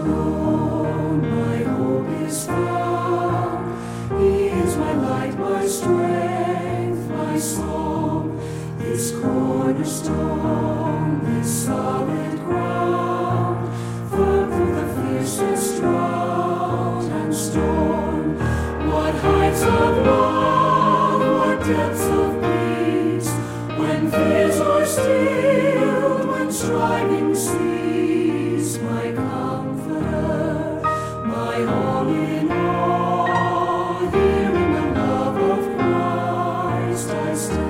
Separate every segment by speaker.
Speaker 1: cornerstone, my hope is found. He is my light, my strength, my song. This cornerstone, this solid ground, firm through the fiercest drought and storm. What heights of love, what depths of peace, when fears are stilled, when striving cease. My comforter, my all in all, here in the love of Christ I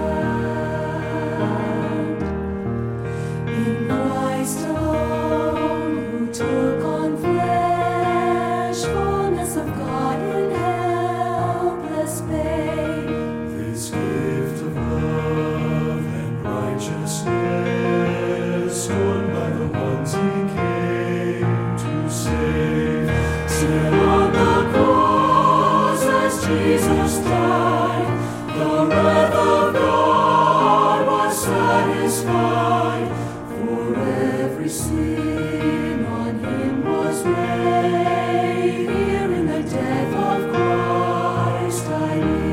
Speaker 1: stand. In Christ alone, who took on flesh, fullness of God in helpless babe.
Speaker 2: This gift of love and righteousness, scorned by the ones he came to save.
Speaker 1: Still on the cross as Jesus died, the wrath of God was satisfied. For every sin on him was laid. Here in the death of Christ I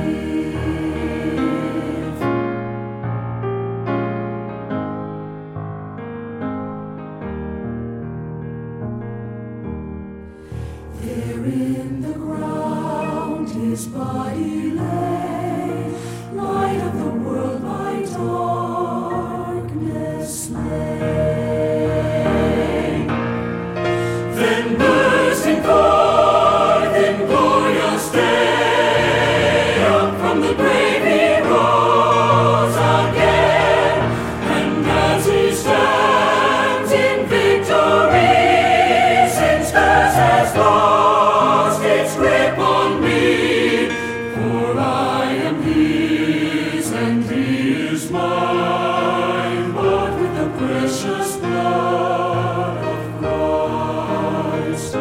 Speaker 1: live. There in the ground his body lay, light of the world by darkness slain. Then bursting forth in glorious day, up from the grave he rose again. And as he stands in victory, sin's curse has lost its grip on me. For I am his and he is mine, bought with the precious blood of Christ.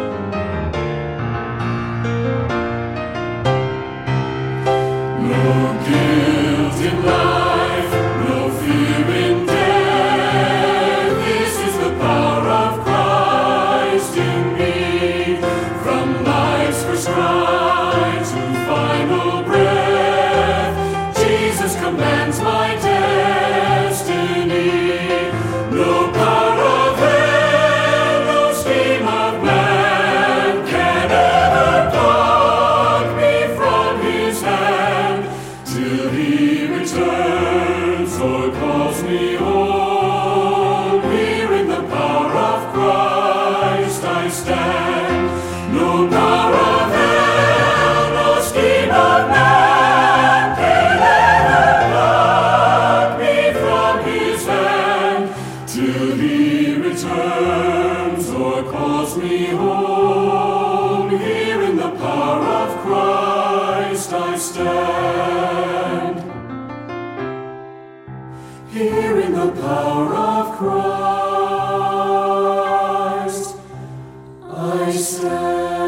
Speaker 1: No guilt in life, no fear in death. This is the power of Christ in me. From life's first cry to final breath, Jesus commands my destiny. No power of hell, no scheme of man can ever pluck me from his hand, till he returns or calls me home. Here in the power of Christ I stand. No power of hell, no scheme of man can ever pluck me from his hand, till he returns or calls me home. Here in the power of Christ I stand. Here in the power of Christ I stand.